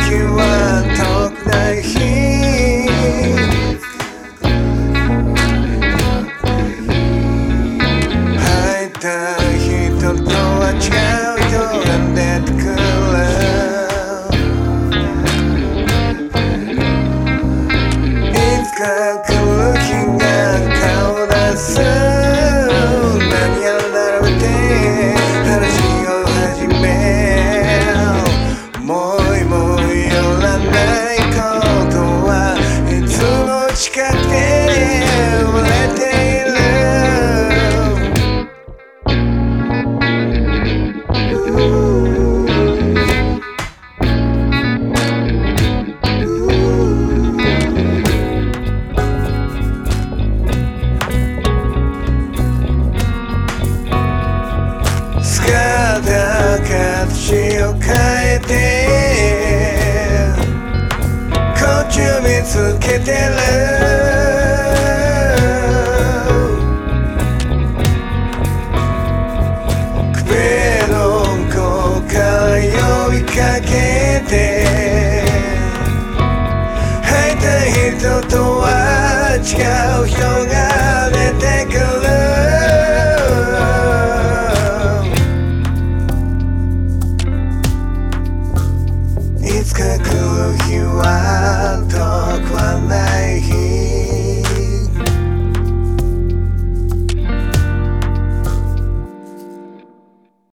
は遠くない日会えた人とは違う人が出てくるいつか来る日が顔出す何やら並べて話を始めもいもい寄らないことはいつも近くで笑っている形を変えてこっちを見つけてる首の向から呼びかけて会いたい人とは違う人が